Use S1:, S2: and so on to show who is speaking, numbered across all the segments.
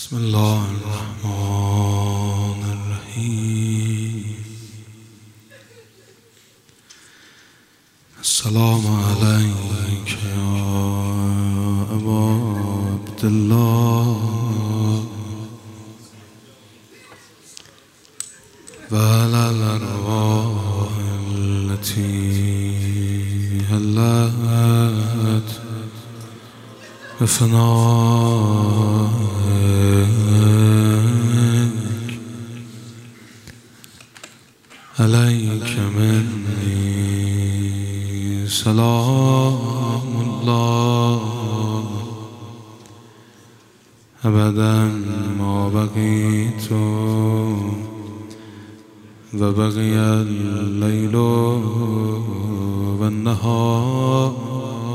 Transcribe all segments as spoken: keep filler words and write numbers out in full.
S1: بسم الله الرحمن الرحیم. السلام علیک یا ابا عبدالله و علی الارواح التي هلت بفنائك عليك مني سلام الله أبدا ما بقيت وبقي الليل والنهار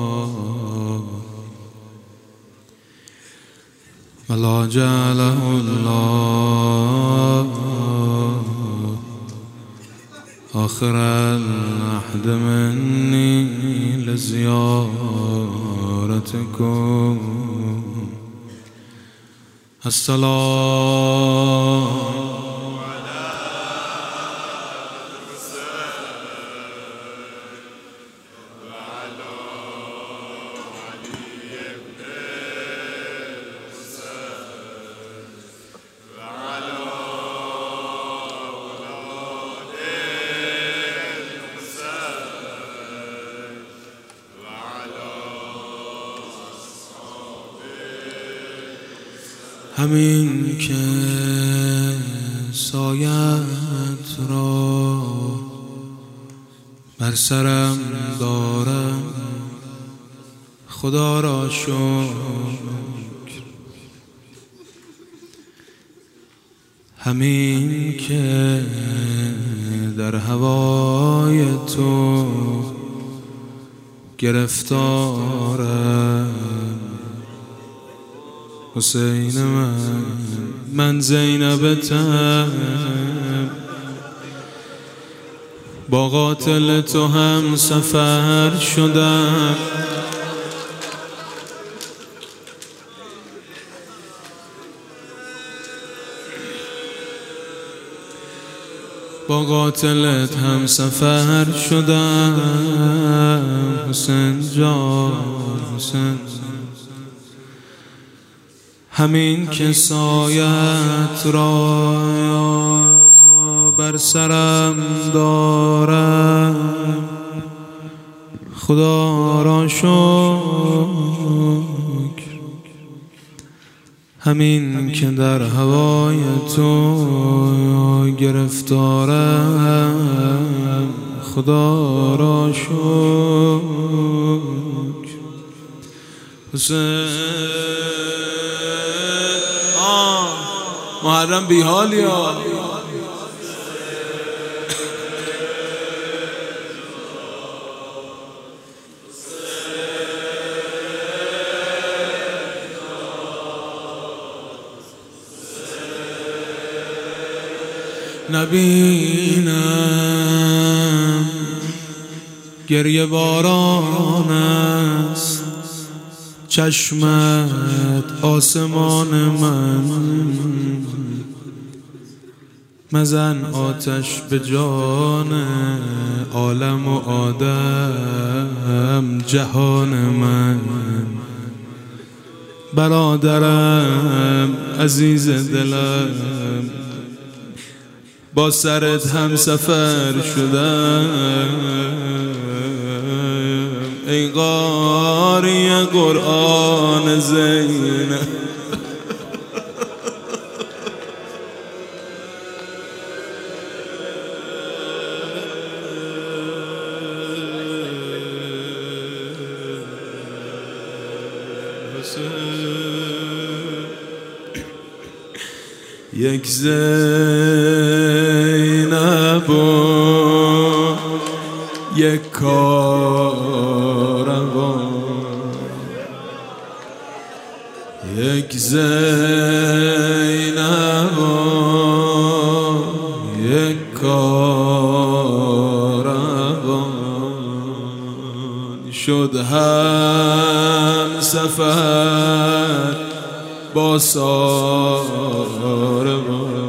S1: ولا جعله الله آخر العهد مني لزيارتكم. السلام همین که سایت را بر سرم دارم خدا را شکر. همین که در هوای تو گرفتارم حسین من من زینبتم با قاتل تو هم سفر شدم. با قاتلت هم سفر شدم حسین جان حسین. همین که سایت را بر سرم دارم خدا را شکر. همین که در هوای تو گرفتارم خدا را شکر. حسین محرم بیحالی ها نبینم گریه باران است چشمت آسمان من. مزن آتش به جان عالم و آدم جهان من. برادرم عزیز دلم با سرت هم سفر شدم. ای قاری قرآن زینب یک زینب و یک کاروان. یک زینب و یک کاروان شد هم سفر با سال بار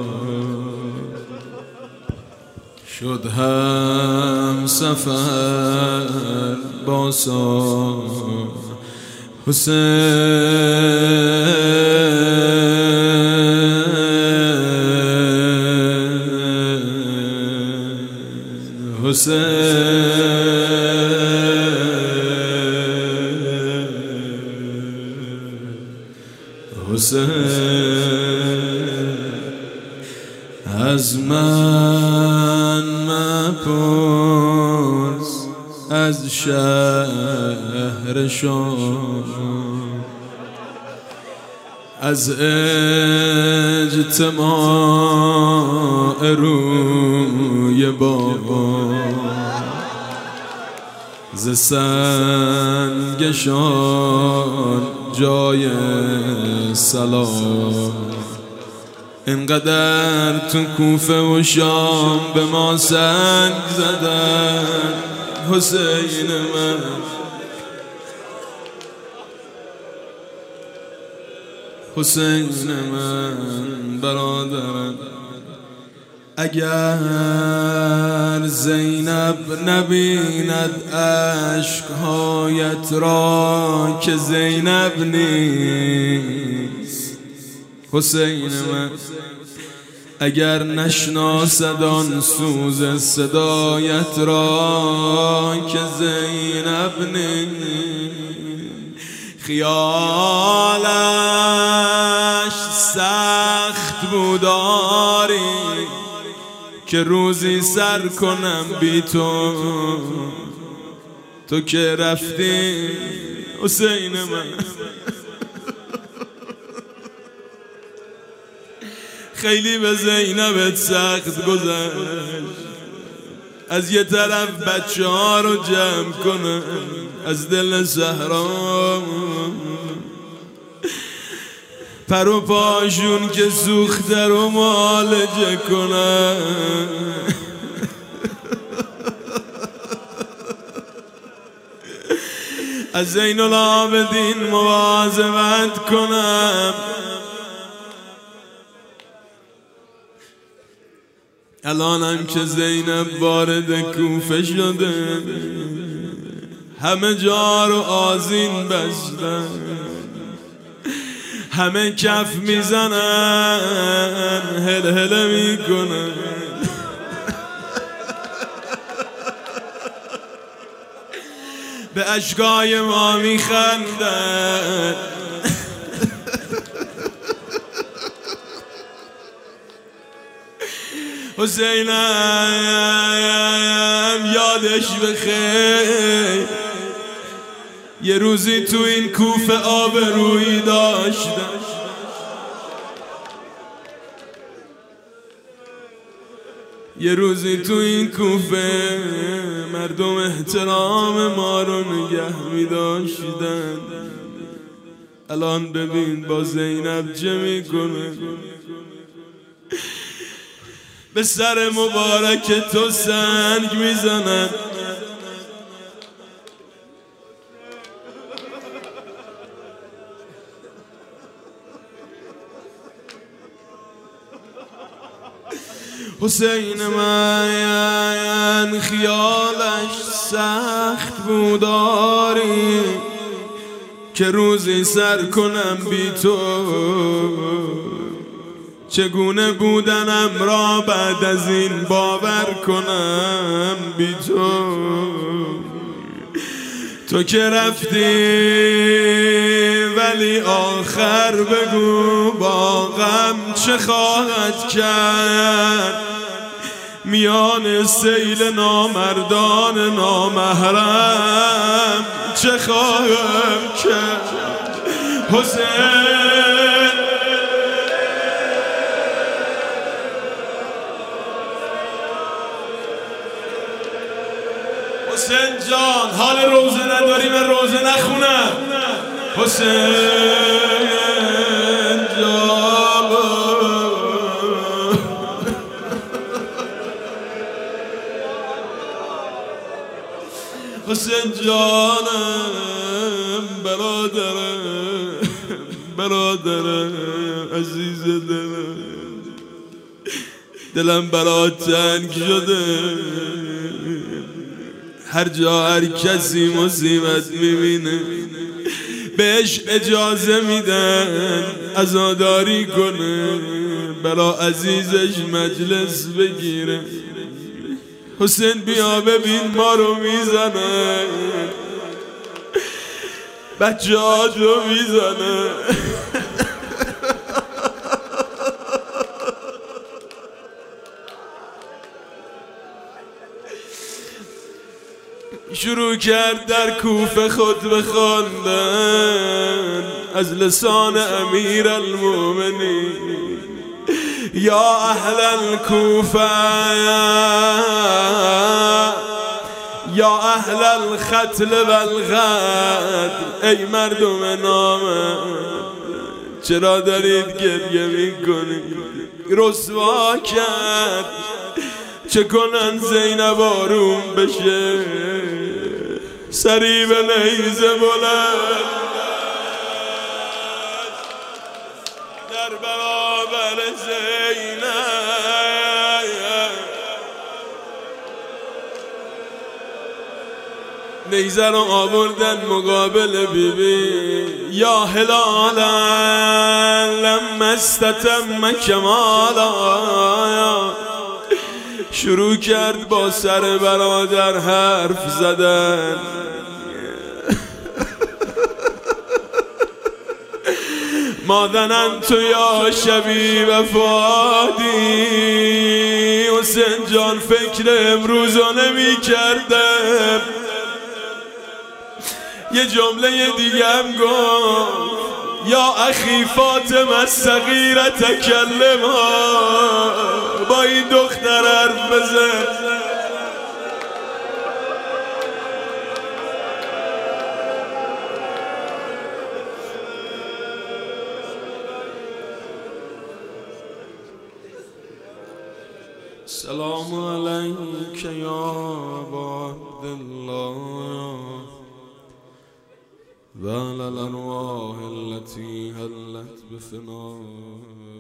S1: شد هم سفر با سار حسین حسین حسین از من مپرس از شهر شام از اجتماع روی بابا ز سنگشان جای سلام اینقدر تو کوفه و شام به ما سنگ زدن حسین من حسین من برادرم اگر زینب نبیند عشقهایت را که زینب نیست حسین من اگر نشناسد آن سوز صدایت را که زینب نیست خیالش سخت بوداری که روزی سر کنم بی تو تو که رفتی حسین من خیلی به زینبت سخت گذشت از یه طرف بچه ها رو جمع کنم از دل صحرا پر و پاشون که سوخته رو معالجه کنم از زین العابدین مواظبت کنم الانم که زینب وارد کوفه شده همه جا رو آذین بستن همه کف میزنن هل هل میکنن به اشکای ما میخندن حسینم یادش بخیر یه روزی تو این کوفه آبرویی داشتم یه روزی تو این کوفه مردم احترام ما رو نگه می داشتن الان ببین با زینب چه میکنه به سر مبارک تو سنگ میزنن حسین من خیالش سخت بوداری که روزی سر کنم بی تو چگونه بودنم را بعد از این باور کنم بی تو تو که رفتی ولی آخر بگو با غم چه خواهد کرد میان سیل نامردان نامحرم چه خواهم کرد حسین حسین جان حال روزه نداری من روزه نخونم حسین جان حسین جانم برادرم برادرم عزیز دلم، دلم برات تنگ شده. هر جا هر کسی مصیبت میبینه بهش اجازه میدن عزاداری کنه، برا عزیزش مجلس بگیره. حسین بیا ببین ما رو میزنه، بچه هات رو میزنه. شروع کرد در کوفه خطبه خواندن از لسان امیر المؤمنین. یا اهل الکوفه یا اهل الختل والغدر، ای مردم نامرد چرا دارید گریه میکنید؟ رسوا کرد چه کنن زینب آروم بشه، سری به نیزه بلند در برابر زینب. نیزه رو آوردن مقابل بی بی. یا هلالا لما استتم کمالا، شروع کرد با سر برادر حرف زدن. ما ظننت یا شبی وفادی، حسین جان فکر امروز رو نمی کردم. یه جمله دیگه هم گفت یا اخی فاطمه الصغیره تکلم، با این دختر حرف بزن. سلام علیک یا ابا عبدالله و علی الارواح التي هلت بفناء.